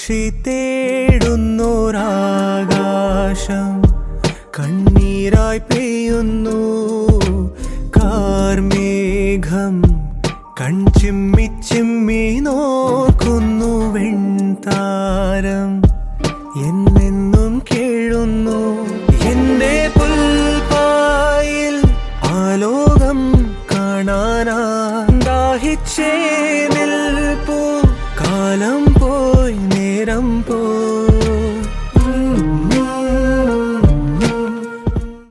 പക്ഷി തേടുന്നോരാകാശം കണ്ണീരായി പെയ്യുന്നു. കാർമേഘം കൺചിമ്മി ചിമ്മി നോക്കുന്നു. വെൺതാരം എന്നെന്നും കേഴുന്നു. എന്റെ പുൽപ്പായിൽ ആലോകം കാണാനാ ദാഹിച്ചേ നിൽപ്പൂ. കാലം പോയി നേരം പോയി